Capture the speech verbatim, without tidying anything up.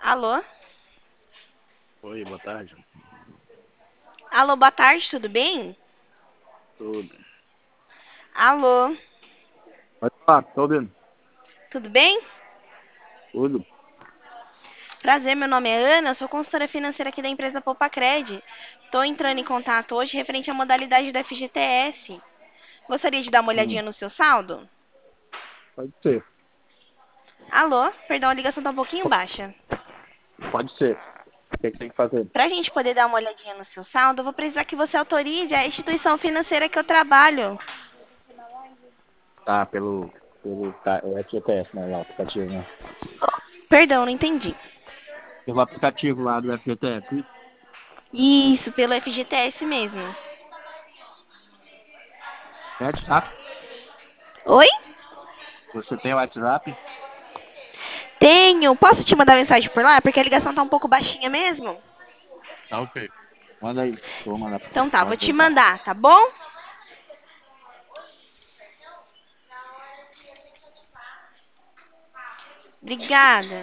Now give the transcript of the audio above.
Alô? Oi, boa tarde. Alô, boa tarde, tudo bem? Tudo. Alô, Pode falar, tô ouvindo. tudo bem? Tudo. Prazer, meu nome é Ana, eu sou consultora financeira aqui da empresa Poupacred. Estou entrando em contato hoje referente à modalidade do F G T S. Gostaria de dar uma Hum, olhadinha no seu saldo? pode ser. Alô? Perdão, a ligação está um pouquinho baixa. Pode ser. O que, que tem que fazer? Para a gente poder dar uma olhadinha no seu saldo, eu vou precisar que você autorize a instituição financeira que eu trabalho. Tá, pelo, pelo tá, o F G T S, né? Lá, o aplicativo, né? Perdão, não entendi. Pelo aplicativo lá do F G T S. Isso, pelo F G T S mesmo. WhatsApp? Oi? Você tem o WhatsApp? Tenho. Posso te mandar mensagem por lá? Porque a ligação tá um pouco baixinha mesmo. Tá ok. Manda aí. Eu vou mandar Então tá, pra vou te ajeitar. mandar, tá bom? Obrigada.